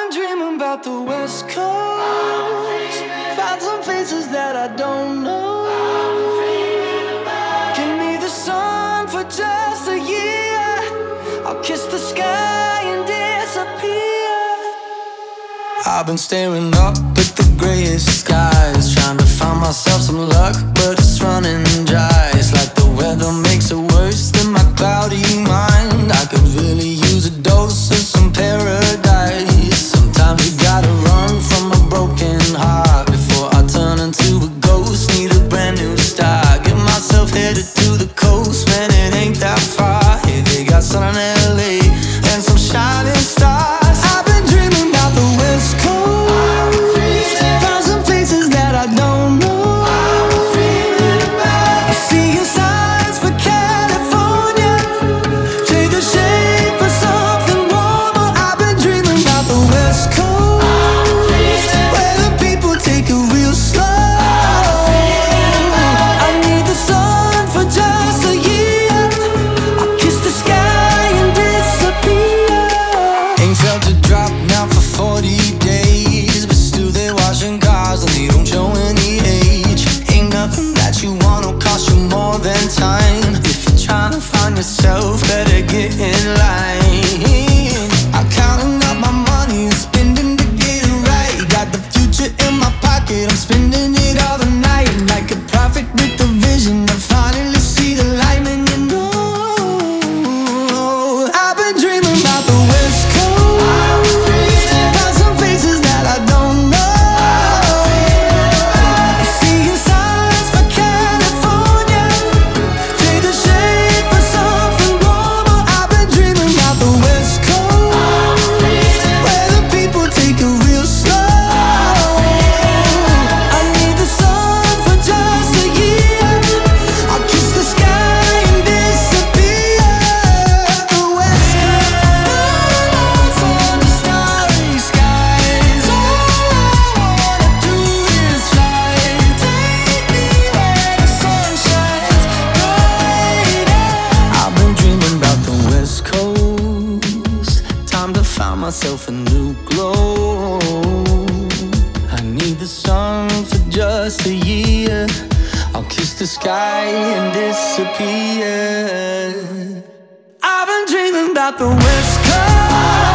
been dreaming about the West Coast. Found some faces that I don't know. Give me the sun for just a year. I'll kiss the sky and disappear. I've been staring up at the greyest skies, trying to find myself some luck, but it's running dry. It's like the weather makes it worse than my cloudy mind. I could really use a dose of some paradise. Sometimes you gotta run from a broken heart before I turn into a ghost. Need a brand new start. Get myself headed to the coast, man, it ain't that far. Yeah, they got sun in LA and some shining stars. I've been dreaming about the West Coast. Found some faces that I don't know. Seeing signs for California, trade the shade for something warmer. I've been dreaming about the West Coast, where the people take it real slow. I need the sun for just a year. I'll kiss the sky and disappear. Ain't felt a drop now for 40 days, but still they're washing cars and they don't show any age. Ain't nothing that you want will cost you more than time. If you're trying to find yourself, better get in line. I'm counting up my money and spending to get it right. Got the future in my pocket, I'm spending it all the night. Like a prophet with a vision, I finally see the light, and you know I've been dreaming about the West Coast. Found some faces that I don't know. Seeing signs for California, trade the shade for something warmer. I've been dreaming about the West Coast, where the people take it real slow. I need the sun for just a year. I'll kiss the sky and disappear. The West Coast on the starry skies. All I wanna do is fly. Take me where the sun shines bright. I've been dreaming about the West Coast. Time to find myself a new glow. I need the sun for just a year. I'll kiss the sky and disappear. I've been dreaming about the West Coast.